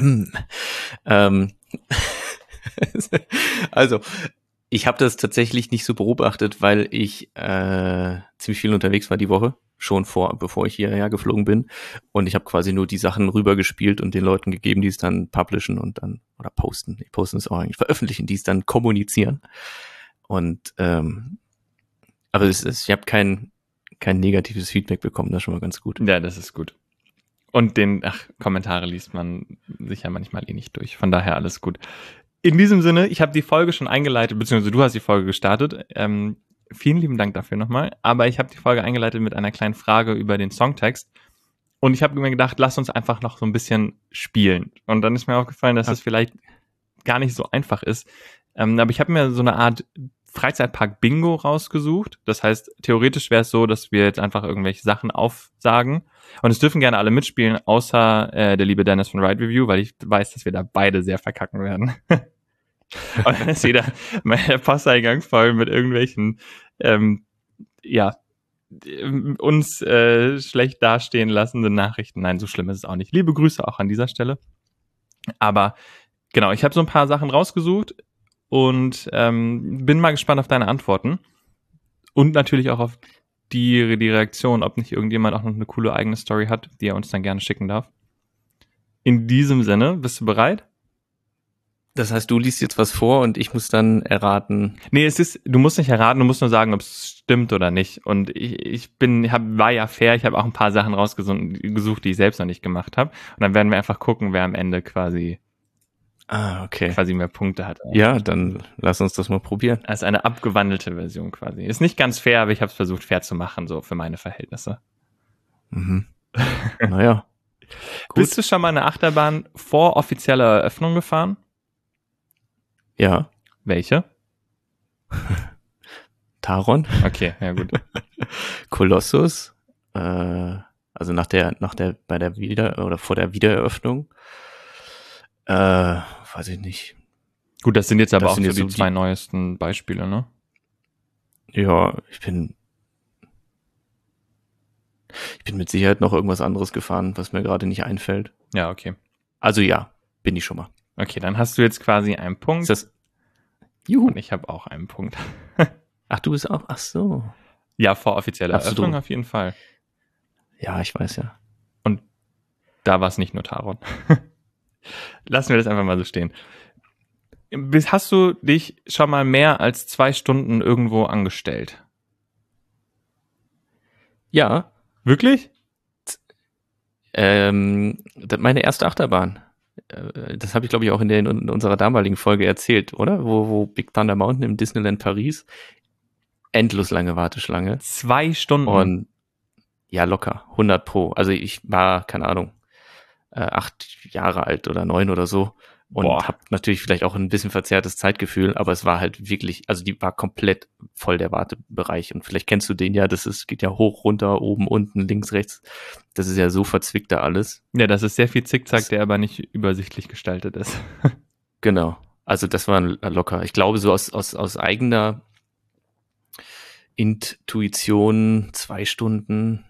Also, ich habe das tatsächlich nicht so beobachtet, weil ich ziemlich viel unterwegs war die Woche, schon bevor ich hierher geflogen bin. Und ich habe quasi nur die Sachen rübergespielt und den Leuten gegeben, die es dann publishen und dann, oder posten. Die posten es auch eigentlich, veröffentlichen, die es dann kommunizieren. Und aber ich habe kein negatives Feedback bekommen, das ist schon mal ganz gut. Ja, das ist gut. Und Kommentare liest man sich ja manchmal nicht durch. Von daher alles gut. In diesem Sinne, ich habe die Folge schon eingeleitet, beziehungsweise du hast die Folge gestartet. Vielen lieben Dank dafür nochmal. Aber ich habe die Folge eingeleitet mit einer kleinen Frage über den Songtext. Und ich habe mir gedacht, lass uns einfach noch so ein bisschen spielen. Und dann ist mir aufgefallen, dass das vielleicht gar nicht so einfach ist. Aber ich habe mir so eine Art Freizeitpark-Bingo rausgesucht. Das heißt, theoretisch wäre es so, dass wir jetzt einfach irgendwelche Sachen aufsagen. Und es dürfen gerne alle mitspielen, außer der liebe Dennis von Ride Review, weil ich weiß, dass wir da beide sehr verkacken werden. Und dann ist wieder mein Posteingang voll mit irgendwelchen, uns schlecht dastehen lassenden Nachrichten. Nein, so schlimm ist es auch nicht. Liebe Grüße auch an dieser Stelle. Aber genau, ich habe so ein paar Sachen rausgesucht und bin mal gespannt auf deine Antworten. Und natürlich auch auf die Reaktion, ob nicht irgendjemand auch noch eine coole eigene Story hat, die er uns dann gerne schicken darf. In diesem Sinne, bist du bereit? Das heißt, du liest jetzt was vor und ich muss dann erraten. Nee, du musst nicht erraten, du musst nur sagen, ob es stimmt oder nicht. Und war ja fair, ich habe auch ein paar Sachen rausgesucht, die ich selbst noch nicht gemacht habe. Und dann werden wir einfach gucken, wer am Ende quasi mehr Punkte hat. Ja, dann lass uns das mal probieren. Also eine abgewandelte Version quasi. Ist nicht ganz fair, aber ich habe es versucht fair zu machen, so für meine Verhältnisse. Mhm. Naja. Bist du schon mal eine Achterbahn vor offizieller Eröffnung gefahren? Ja. Welche? Taron. Okay, ja gut. Kolossus. Also vor der Wiedereröffnung. Weiß ich nicht. Gut, das sind jetzt aber auch so die zwei neuesten Beispiele, ne? Ja, ich bin mit Sicherheit noch irgendwas anderes gefahren, was mir gerade nicht einfällt. Ja, okay. Also ja, bin ich schon mal. Okay, dann hast du jetzt quasi einen Punkt. Ist das? Juhu. Und ich habe auch einen Punkt. Ach, du bist auch? Ach so. Ja, vor offizieller Eröffnung auf jeden Fall. Ja, ich weiß ja. Und da war es nicht nur Taron. Lassen wir das einfach mal so stehen. Hast du dich schon mal mehr als 2 Stunden irgendwo angestellt? Ja. Wirklich? Meine erste Achterbahn. Das habe ich, glaube ich, auch in unserer damaligen Folge erzählt, oder? Wo Big Thunder Mountain im Disneyland Paris. Endlos lange Warteschlange. 2 Stunden? Und ja, locker. 100 Pro. Also ich war, keine Ahnung, 8 Jahre alt oder 9 oder so. Und habe natürlich vielleicht auch ein bisschen verzerrtes Zeitgefühl, aber es war halt wirklich, also die war komplett voll der Wartebereich. Und vielleicht kennst du den ja, geht ja hoch, runter, oben, unten, links, rechts. Das ist ja so verzwickt da alles. Ja, das ist sehr viel Zickzack, der aber nicht übersichtlich gestaltet ist. Genau. Also das war locker. Ich glaube, so aus eigener Intuition 2 Stunden.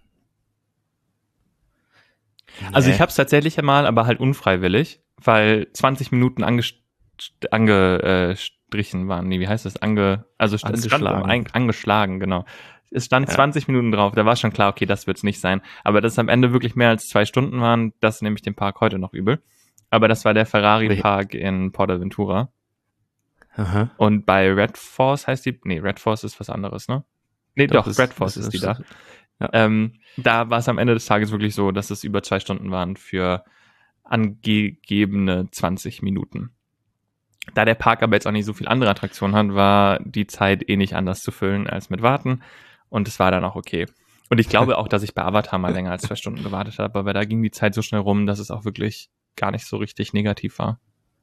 Also ich habe es tatsächlich einmal, aber halt unfreiwillig, weil 20 Minuten angestrichen waren. Nee, wie heißt das? Angeschlagen, genau. Es stand 20 Minuten drauf, da war schon klar, okay, das wird's nicht sein. Aber dass es am Ende wirklich mehr als 2 Stunden waren, das nehme ich dem Park heute noch übel. Aber das war der Ferrari-Park in Portaventura. Aha. Und bei Red Force heißt die, Red Force ist was anderes, ne? Nee, doch Red Force ist die da. Ja. Da war es am Ende des Tages wirklich so, dass es über 2 Stunden waren für angegebene 20 Minuten. Da der Park aber jetzt auch nicht so viel andere Attraktionen hat, war die Zeit nicht anders zu füllen als mit Warten. Und es war dann auch okay. Und ich glaube auch, dass ich bei Avatar mal länger als 2 Stunden gewartet habe, aber da ging die Zeit so schnell rum, dass es auch wirklich gar nicht so richtig negativ war.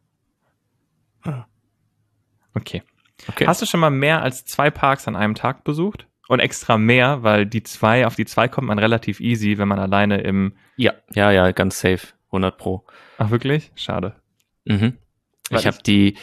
Okay. Hast du schon mal mehr als 2 Parks an einem Tag besucht? Und extra mehr, weil auf die 2 kommt man relativ easy, wenn man alleine im... Ja, ganz safe. 100 Pro. Ach, wirklich? Schade. Mhm. Ich habe die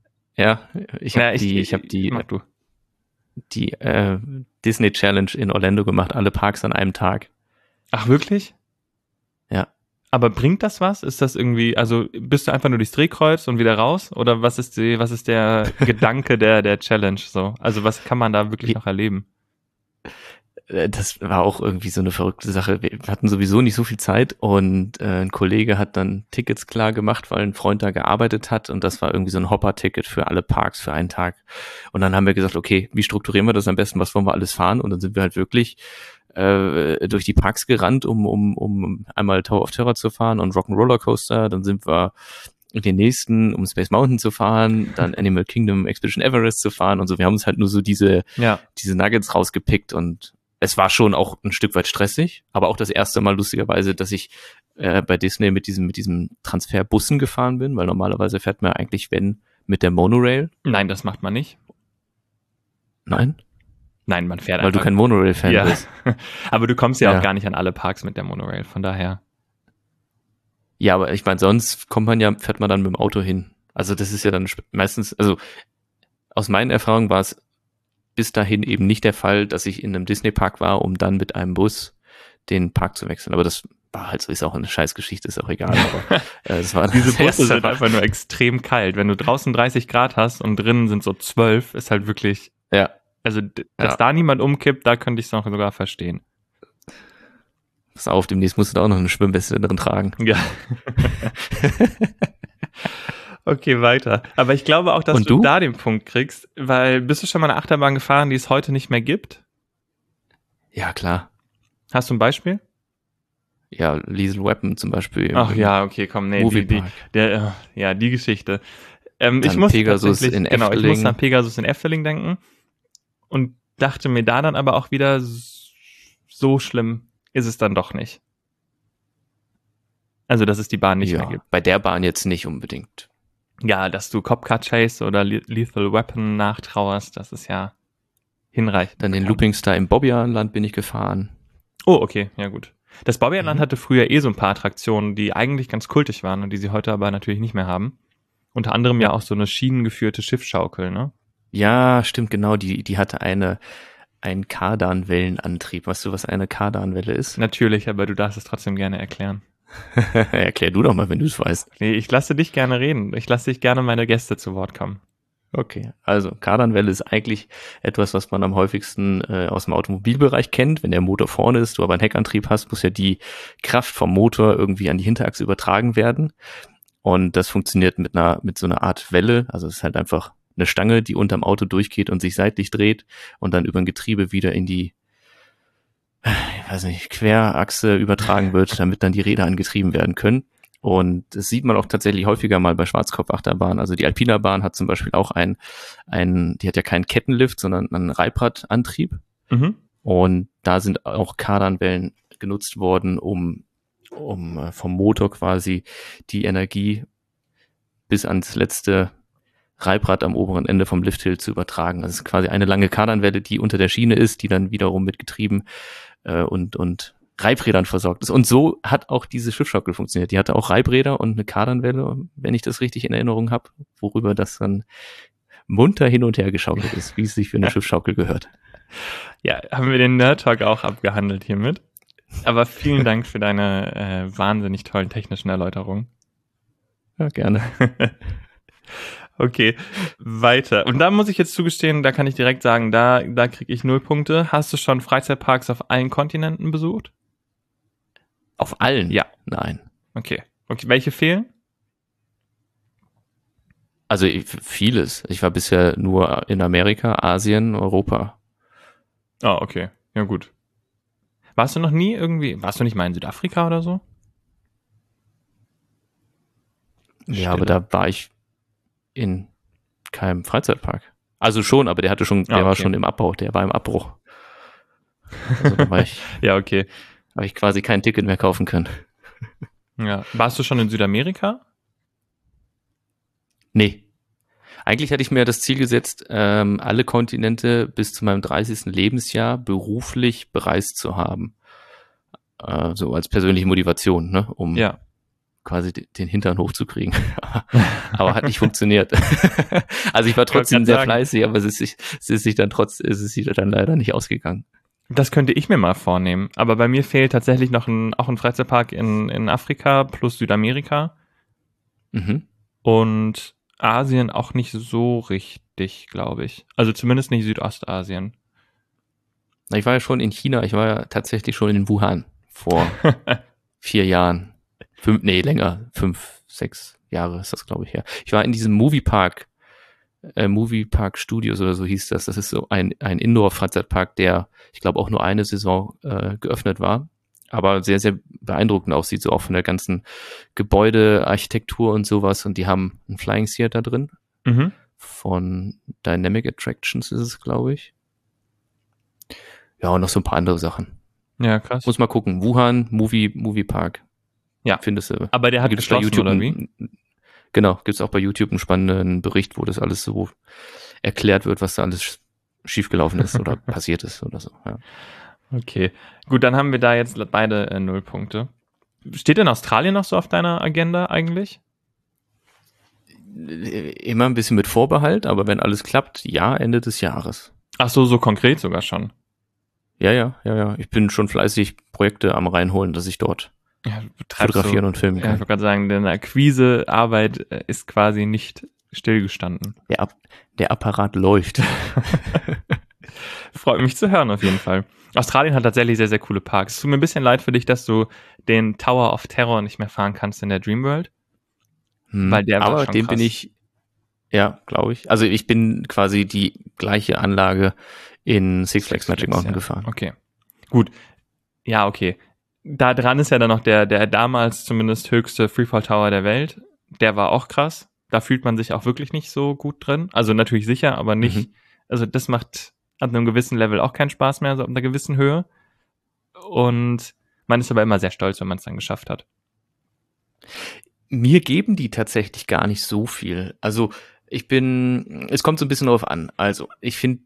Disney Challenge in Orlando gemacht, alle Parks an einem Tag. Ach, wirklich? Ja. Aber bringt das was? Ist das irgendwie, also bist du einfach nur durchs Drehkreuz und wieder raus? Oder was ist der Gedanke der Challenge so? Also was kann man da wirklich noch erleben? Das war auch irgendwie so eine verrückte Sache. Wir hatten sowieso nicht so viel Zeit und ein Kollege hat dann Tickets klar gemacht, weil ein Freund da gearbeitet hat und das war irgendwie so ein Hopper-Ticket für alle Parks für einen Tag. Und dann haben wir gesagt, okay, wie strukturieren wir das am besten? Was wollen wir alles fahren? Und dann sind wir halt wirklich durch die Parks gerannt, um einmal Tower of Terror zu fahren und Rock'n'Roller Coaster. Dann sind wir in den nächsten, um Space Mountain zu fahren, dann Animal Kingdom Expedition Everest zu fahren und so. Wir haben uns halt nur so diese Nuggets rausgepickt und es war schon auch ein Stück weit stressig, aber auch das erste Mal lustigerweise, dass ich bei Disney mit diesem Transferbussen gefahren bin, weil normalerweise fährt man eigentlich, wenn, mit der Monorail. Nein, das macht man nicht. Nein? Nein, man fährt weil einfach. Weil du kein Monorail-Fan bist. Aber du kommst ja auch gar nicht an alle Parks mit der Monorail, von daher. Ja, aber ich meine, sonst fährt man dann mit dem Auto hin. Also das ist ja dann meistens, also aus meinen Erfahrungen war es bis dahin eben nicht der Fall, dass ich in einem Disney-Park war, um dann mit einem Bus den Park zu wechseln. Aber das war halt so, ist auch eine Scheißgeschichte, ist auch egal. Aber, das war diese Busse sind einfach nur extrem kalt. Wenn du draußen 30 Grad hast und drinnen sind so 12, ist halt wirklich... Ja. Also, dass da niemand umkippt, da könnte ich es noch sogar verstehen. Pass auf, demnächst musst du da auch noch eine Schwimmweste drin tragen. Ja. Okay, weiter. Aber ich glaube auch, dass du da den Punkt kriegst, weil bist du schon mal eine Achterbahn gefahren, die es heute nicht mehr gibt? Ja, klar. Hast du ein Beispiel? Ja, Lethal Weapon zum Beispiel. Ach ja, okay, komm, nee, die Geschichte. Ich muss Pegasus in Efteling. Ich muss an Pegasus in Efteling denken und dachte mir da dann aber auch wieder, so schlimm ist es dann doch nicht. Also, dass es die Bahn nicht mehr gibt. Bei der Bahn jetzt nicht unbedingt. Ja, dass du Cop-Car Chase oder Lethal Weapon nachtrauerst, das ist ja hinreichend. Dann den Looping Star im Bobbejaanland bin ich gefahren. Oh, okay, ja gut. Das Bobbejaanland hatte früher so ein paar Attraktionen, die eigentlich ganz kultig waren und die sie heute aber natürlich nicht mehr haben. Unter anderem ja auch so eine schienengeführte Schiffsschaukel, ne? Ja, stimmt, genau. Die hatte einen Kardanwellenantrieb. Weißt du, was eine Kardanwelle ist? Natürlich, aber du darfst es trotzdem gerne erklären. Erklär du doch mal, wenn du es weißt. Nee, ich lasse dich gerne reden. Ich lasse dich gerne meine Gäste zu Wort kommen. Okay, also Kardanwelle ist eigentlich etwas, was man am häufigsten aus dem Automobilbereich kennt. Wenn der Motor vorne ist, du aber einen Heckantrieb hast, muss ja die Kraft vom Motor irgendwie an die Hinterachse übertragen werden. Und das funktioniert mit so einer Art Welle. Also es ist halt einfach eine Stange, die unterm Auto durchgeht und sich seitlich dreht und dann über ein Getriebe wieder in die Querachse übertragen wird, damit dann die Räder angetrieben werden können. Und das sieht man auch tatsächlich häufiger mal bei Schwarzkopfachterbahnen. Also die Alpina Bahn hat zum Beispiel auch die hat ja keinen Kettenlift, sondern einen Reibradantrieb. Mhm. Und da sind auch Kardanwellen genutzt worden, um vom Motor quasi die Energie bis ans letzte Reibrad am oberen Ende vom Lifthill zu übertragen. Das ist quasi eine lange Kardanwelle, die unter der Schiene ist, die dann wiederum mit Getrieben und Reibrädern versorgt ist. Und so hat auch diese Schiffsschaukel funktioniert. Die hatte auch Reibräder und eine Kardanwelle, wenn ich das richtig in Erinnerung habe, worüber das dann munter hin und her geschaukelt ist, wie es sich für eine Schiffsschaukel gehört. Ja, haben wir den Nerd Talk auch abgehandelt hiermit. Aber vielen Dank für deine wahnsinnig tollen technischen Erläuterungen. Ja, gerne. Okay, weiter. Und da muss ich jetzt zugestehen, da kann ich direkt sagen, da kriege ich 0 Punkte. Hast du schon Freizeitparks auf allen Kontinenten besucht? Auf allen? Ja. Nein. Okay. Welche fehlen? Also vieles. Ich war bisher nur in Amerika, Asien, Europa. Ah, okay. Ja, gut. Warst du nicht mal in Südafrika oder so? Ja, aber da war ich in keinem Freizeitpark. Also schon, aber der war schon im Abbau, der war im Abbruch. Also da war ich, Ja, okay. habe ich quasi kein Ticket mehr kaufen können. Ja. Warst du schon in Südamerika? Nee. Eigentlich hatte ich mir das Ziel gesetzt, alle Kontinente bis zu meinem 30. Lebensjahr beruflich bereist zu haben. So als persönliche Motivation, ne? Um Ja. quasi den Hintern hochzukriegen. Aber hat nicht funktioniert. Also ich war trotzdem sehr fleißig, aber es ist sich dann leider nicht ausgegangen. Das könnte ich mir mal vornehmen. Aber bei mir fehlt tatsächlich noch auch ein Freizeitpark in Afrika plus Südamerika. Mhm. Und Asien auch nicht so richtig, glaube ich. Also zumindest nicht Südostasien. Ich war ja schon in China, ich war ja tatsächlich schon in Wuhan vor 4 Jahren. Länger, 5, 6 Jahre ist das, glaube ich, her. Ich war in diesem Moviepark Studios oder so hieß das. Das ist so ein Indoor-Freizeitpark, der, ich glaube, auch nur eine Saison geöffnet war, aber sehr, sehr beeindruckend aussieht, so auch von der ganzen Gebäudearchitektur und sowas. Und die haben ein Flying Theater drin. Mhm. Von Dynamic Attractions ist es, glaube ich. Ja, und noch so ein paar andere Sachen. Ja, krass. Muss mal gucken. Wuhan Moviepark. Ja. Findest du. Aber der hat Gibt's bei geschlossen, YouTube oder wie? Genau, gibt's auch bei YouTube einen spannenden Bericht, wo das alles so erklärt wird, was da alles schiefgelaufen ist oder passiert ist oder so. Ja. Okay. Gut, dann haben wir da jetzt beide 0 Punkte. Steht denn Australien noch so auf deiner Agenda eigentlich? Immer ein bisschen mit Vorbehalt, aber wenn alles klappt, ja, Ende des Jahres. Ach so konkret sogar schon. Ja. Ich bin schon fleißig Projekte am reinholen, dass ich dort fotografieren und filmen kann. Ja, ich wollte gerade sagen, deine Akquisearbeit ist quasi nicht stillgestanden. Der Apparat läuft. Freut mich zu hören auf jeden Fall. Australien hat tatsächlich sehr, sehr coole Parks. Es tut mir ein bisschen leid für dich, dass du den Tower of Terror nicht mehr fahren kannst in der Dreamworld. Weil der war aber schon den krass. bin ich, ja, glaube ich. Also ich bin quasi die gleiche Anlage in Six Flags Magic Mountain gefahren. Okay, gut. Ja, okay. Da dran ist ja dann noch der damals zumindest höchste Freefall Tower der Welt. Der war auch krass. Da fühlt man sich auch wirklich nicht so gut drin. Also natürlich sicher, aber nicht. Also das macht ab einem gewissen Level auch keinen Spaß mehr, so ab einer gewissen Höhe. Und man ist aber immer sehr stolz, wenn man es dann geschafft hat. Mir geben die tatsächlich gar nicht so viel. Also es kommt so ein bisschen darauf an. Also ich finde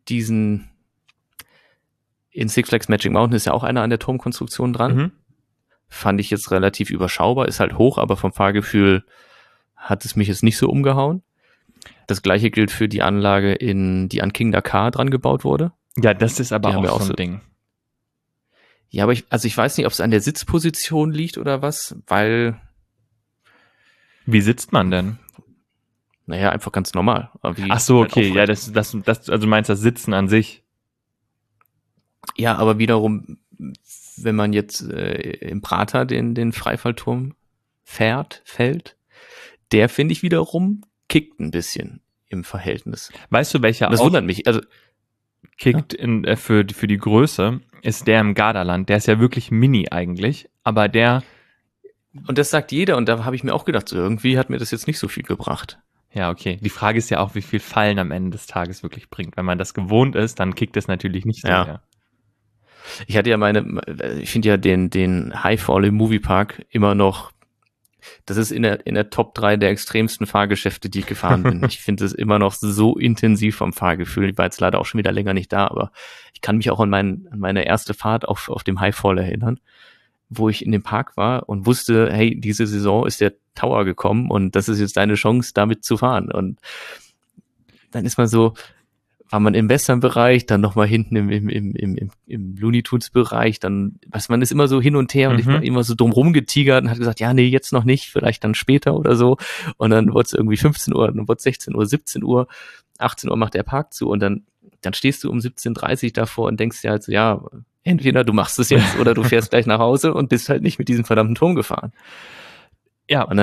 in Six Flags Magic Mountain ist ja auch einer an der Turmkonstruktion dran. Fand ich jetzt relativ überschaubar, ist halt hoch, aber vom Fahrgefühl hat es mich jetzt nicht so umgehauen. Das gleiche gilt für die Anlage, die an King Dakar dran gebaut wurde. Ja, das ist aber auch so ein Ding. Ja, aber ich weiß nicht, ob es an der Sitzposition liegt oder was, weil... Wie sitzt man denn? Naja, einfach ganz normal. Ach so, okay, ja, das, also du meinst das Sitzen an sich. Ja, aber wiederum, wenn man jetzt im Prater den Freifallturm fällt, der finde ich wiederum kickt ein bisschen im Verhältnis. Weißt du, welcher das auch wundert mich. Also kickt für die Größe, ist der im Gardaland. Der ist ja wirklich mini eigentlich, aber der... Und das sagt jeder und da habe ich mir auch gedacht, so irgendwie hat mir das jetzt nicht so viel gebracht. Ja, okay. Die Frage ist ja auch, wie viel Fallen am Ende des Tages wirklich bringt. Wenn man das gewohnt ist, dann kickt es natürlich nicht so sehr. Ich hatte ja ich finde ja den Highfall im Moviepark immer noch, das ist in der Top 3 der extremsten Fahrgeschäfte, die ich gefahren bin. Ich finde es immer noch so intensiv vom Fahrgefühl. Ich war jetzt leider auch schon wieder länger nicht da, aber ich kann mich auch an meine erste Fahrt auf dem Highfall erinnern, wo ich in dem Park war und wusste, hey, diese Saison ist der Tower gekommen und das ist jetzt deine Chance, damit zu fahren. Und dann ist man so, war man im Western-Bereich, dann nochmal hinten im Looney Tunes-Bereich, dann, man ist immer so hin und her und ich war immer so drumrum getigert und hat gesagt, ja, nee, jetzt noch nicht, vielleicht dann später oder so. Und dann wurde es irgendwie 15 Uhr, dann wurde es 16 Uhr, 17 Uhr, 18 Uhr macht der Park zu und dann stehst du um 17:30 Uhr davor und denkst dir halt so, ja, entweder du machst es jetzt oder du fährst gleich nach Hause und bist halt nicht mit diesem verdammten Turm gefahren. Ja. Und dann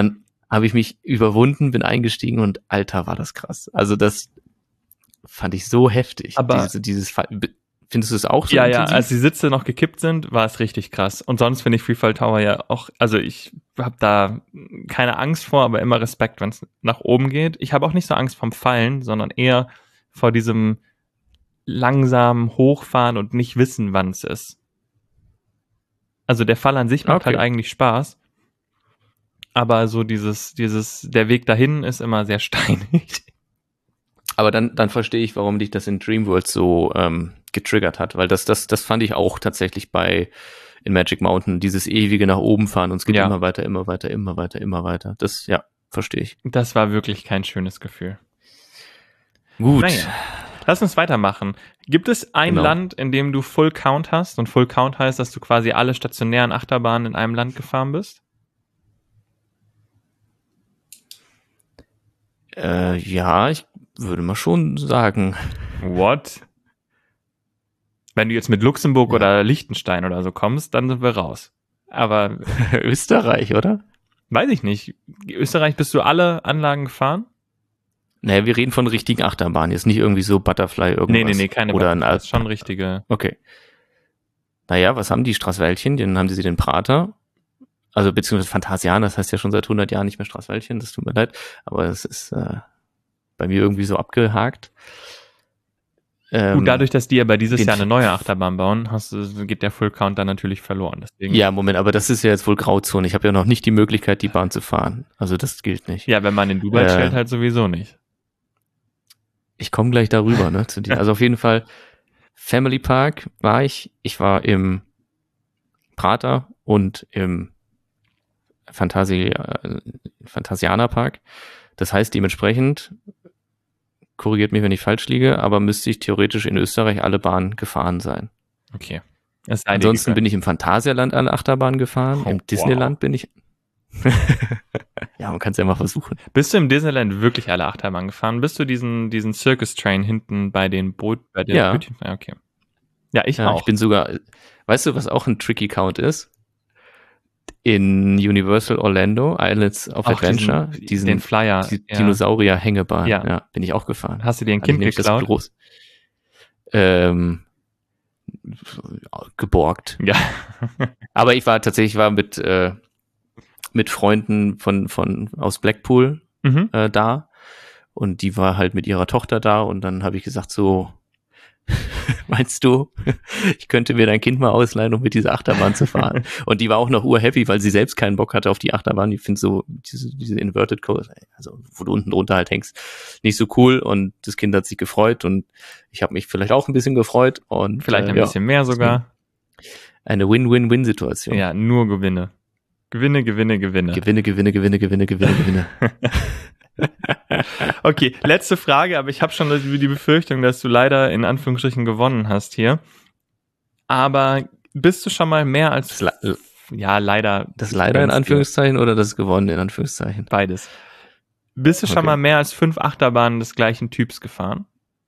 habe ich mich überwunden, bin eingestiegen und Alter, war das krass. Also das fand ich so heftig. Aber findest du es auch so ja, intensiv? als die Sitze noch gekippt sind, war es richtig krass. Und sonst finde ich Freefall Tower ja auch, also ich habe da keine Angst vor, aber immer Respekt, wenn es nach oben geht. Ich habe auch nicht so Angst vom Fallen, sondern eher vor diesem langsamen Hochfahren und nicht wissen, wann es ist. Also der Fall an sich macht halt eigentlich Spaß. Aber so der Weg dahin ist immer sehr steinig. Aber dann verstehe ich, warum dich das in Dreamworld so getriggert hat, weil das fand ich auch tatsächlich in Magic Mountain, dieses ewige nach oben fahren und es geht immer weiter, immer weiter, immer weiter, immer weiter. Das, ja, verstehe ich. Das war wirklich kein schönes Gefühl. Gut. Naja. Lass uns weitermachen. Gibt es ein Land, in dem du Full Count hast? Und Full Count heißt, dass du quasi alle stationären Achterbahnen in einem Land gefahren bist? Ja, ich würde mal schon sagen. What? Wenn du jetzt mit Luxemburg oder Liechtenstein oder so kommst, dann sind wir raus. Aber Österreich, oder? Weiß ich nicht. Österreich, bist du alle Anlagen gefahren? Naja, wir reden von richtigen Achterbahnen, jetzt nicht irgendwie so Butterfly irgendwas. Nee, keine oder Butterfly, schon richtige. Okay. Naja, was haben die Straßwäldchen? Dann haben sie den Prater. Also beziehungsweise Phantasianer, das heißt ja schon seit 100 Jahren nicht mehr Straßwäldchen, das tut mir leid. Aber das ist bei mir irgendwie so abgehakt. Gut, dadurch, dass die ja bei dieses Jahr eine neue Achterbahn bauen, geht der Full Count dann natürlich verloren. Deswegen. Ja, Moment, aber das ist ja jetzt wohl Grauzone. Ich habe ja noch nicht die Möglichkeit, die Bahn zu fahren. Also das gilt nicht. Ja, wenn man in Dubai stellt, halt sowieso nicht. Ich komme gleich darüber, ne, zu dir. Also auf jeden Fall Family Park war ich. Ich war im Prater und im Phantasianer Park. Das heißt dementsprechend, korrigiert mich, wenn ich falsch liege, aber müsste ich theoretisch in Österreich alle Bahnen gefahren sein. Okay. Ansonsten bin ich im Phantasialand alle Achterbahnen gefahren. Im Disneyland bin ich. Ja, man kann es ja mal versuchen. Bist du im Disneyland wirklich alle Achterbahnen gefahren? Bist du diesen Circus Train hinten bei den Bötchen? Okay. Ja, ich auch. Ich bin sogar, weißt du, was auch ein Tricky Count ist? In Universal Orlando, Islands of Adventure, den Flyer, die Dinosaurier-Hängebahn, ja, bin ich auch gefahren. Hast du dir ein Kind geklaut? Geborgt. Ja. Aber ich war mit Freunden aus Blackpool da und die war halt mit ihrer Tochter da und dann habe ich gesagt so, meinst du, ich könnte mir dein Kind mal ausleihen, um mit dieser Achterbahn zu fahren? Und die war auch noch urhappy, weil sie selbst keinen Bock hatte auf die Achterbahn. Die findet so diese Inverted Coaster, also wo du unten drunter halt hängst, nicht so cool und das Kind hat sich gefreut und ich habe mich vielleicht auch ein bisschen gefreut und vielleicht ein bisschen mehr sogar. Eine Win-Win-Win-Situation. Ja, nur Gewinne. Gewinne. Okay, letzte Frage, aber ich habe schon die Befürchtung, dass du leider in Anführungsstrichen gewonnen hast hier. Aber bist du schon mal mehr als... leider. Das leider in Anführungszeichen oder das gewonnen in Anführungszeichen? Beides. Bist du schon mal mehr als 5 Achterbahnen des gleichen Typs gefahren?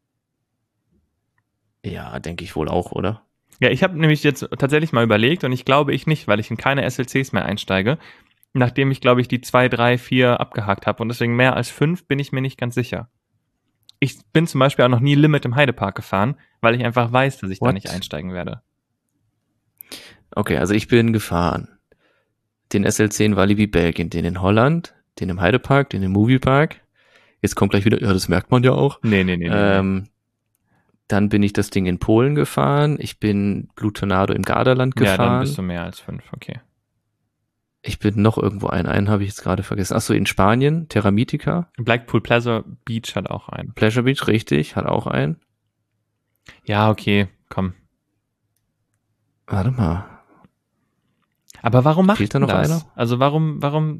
Ja, denke ich wohl auch, oder? Ja, ich habe nämlich jetzt tatsächlich mal überlegt und ich glaube ich nicht, weil ich in keine SLCs mehr einsteige, nachdem ich, glaube ich, die 2, 3, 4 abgehakt habe und deswegen mehr als 5 bin ich mir nicht ganz sicher. Ich bin zum Beispiel auch noch nie Limit im Heidepark gefahren, weil ich einfach weiß, dass ich da nicht einsteigen werde. Okay, also ich bin gefahren. Den SLC in Walibi Belgien, den in Holland, den im Heidepark, den im Moviepark. Jetzt kommt gleich wieder, ja, das merkt man ja auch. Nee. Dann bin ich das Ding in Polen gefahren. Ich bin Blue Tornado im Gardaland gefahren. Ja, dann bist du mehr als 5, okay. Ich bin noch irgendwo einen habe ich jetzt gerade vergessen. Achso, in Spanien, Terra Mythica. Blackpool Pleasure Beach hat auch einen. Pleasure Beach, richtig, hat auch einen. Ja, okay, komm. Warte mal. Aber warum macht Fehlt da noch einer? Also warum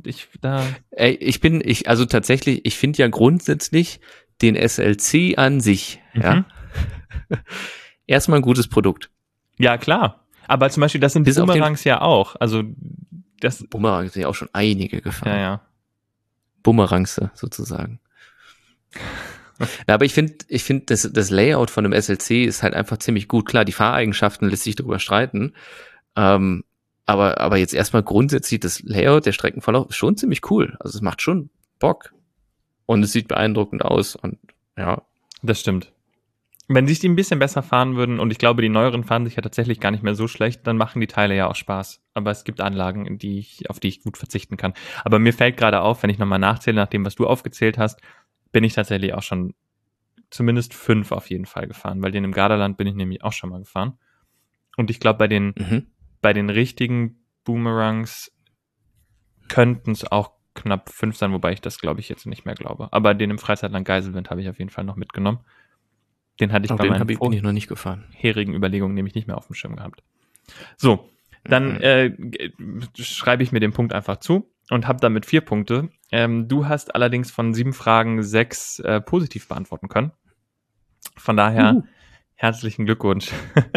also tatsächlich, ich finde ja grundsätzlich den SLC an sich, ja, erstmal ein gutes Produkt. Ja, klar. Aber zum Beispiel, das sind Bumerangs ja auch. Also Bumerangs sind ja auch schon einige gefahren. Ja. Bumerangs sozusagen. Ja, aber ich finde, das Layout von dem SLC ist halt einfach ziemlich gut. Klar, die Fahreigenschaften lässt sich darüber streiten. Aber jetzt erstmal grundsätzlich das Layout, der Streckenverlauf ist schon ziemlich cool. Also es macht schon Bock. Und es sieht beeindruckend aus und ja. Das stimmt. Wenn sich die ein bisschen besser fahren würden, und ich glaube, die neueren fahren sich ja tatsächlich gar nicht mehr so schlecht, dann machen die Teile ja auch Spaß. Aber es gibt Anlagen, auf die ich gut verzichten kann. Aber mir fällt gerade auf, wenn ich nochmal nachzähle, nach dem, was du aufgezählt hast, bin ich tatsächlich auch schon zumindest 5 auf jeden Fall gefahren, weil den im Gardaland bin ich nämlich auch schon mal gefahren. Und ich glaube, bei den richtigen Boomerangs könnten es auch knapp 5 sein, wobei ich das, glaube ich, jetzt nicht mehr glaube. Aber den im Freizeitland Geiselwind habe ich auf jeden Fall noch mitgenommen. Den hatte ich bei meinen vorherigen Überlegungen nämlich nicht mehr auf dem Schirm gehabt. So, dann schreibe ich mir den Punkt einfach zu und habe damit 4 Punkte. Du hast allerdings von 7 Fragen 6 positiv beantworten können. Von daher herzlichen Glückwunsch.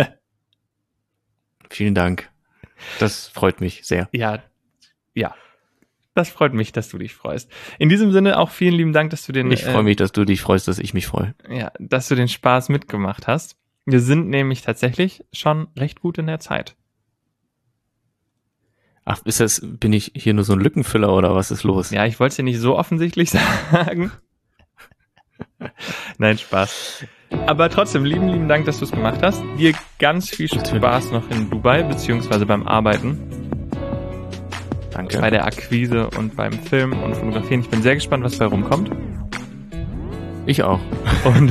Vielen Dank. Das freut mich sehr. Ja. Das freut mich, dass du dich freust. In diesem Sinne auch vielen lieben Dank, dass du den... Ich freue mich, dass du dich freust, dass ich mich freue. Ja, dass du den Spaß mitgemacht hast. Wir sind nämlich tatsächlich schon recht gut in der Zeit. Ach, bin ich hier nur so ein Lückenfüller oder was ist los? Ja, ich wollte es dir nicht so offensichtlich sagen. Nein, Spaß. Aber trotzdem, lieben Dank, dass du es gemacht hast. Dir ganz viel Spaß noch in Dubai, beziehungsweise beim Arbeiten. Danke. Bei der Akquise und beim Filmen und Fotografieren. Ich bin sehr gespannt, was bei rumkommt. Ich auch. Und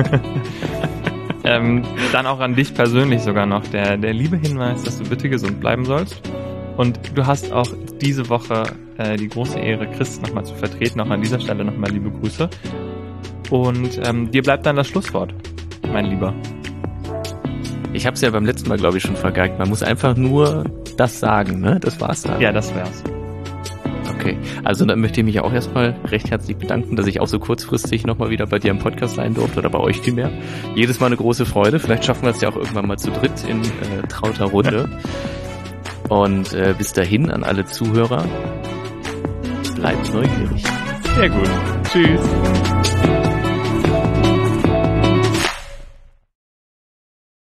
dann auch an dich persönlich sogar noch der liebe Hinweis, dass du bitte gesund bleiben sollst. Und du hast auch diese Woche die große Ehre, Chris nochmal zu vertreten. Auch an dieser Stelle nochmal liebe Grüße. Und dir bleibt dann das Schlusswort, mein Lieber. Ich habe es ja beim letzten Mal, glaube ich, schon vergeigt. Man muss einfach nur das sagen, ne? Das war's dann. Ja, das wär's. Okay, also dann möchte ich mich auch erstmal recht herzlich bedanken, dass ich auch so kurzfristig nochmal wieder bei dir im Podcast sein durfte oder bei euch vielmehr. Jedes Mal eine große Freude. Vielleicht schaffen wir es ja auch irgendwann mal zu dritt in trauter Runde. Und bis dahin an alle Zuhörer, bleibt neugierig. Sehr gut. Tschüss.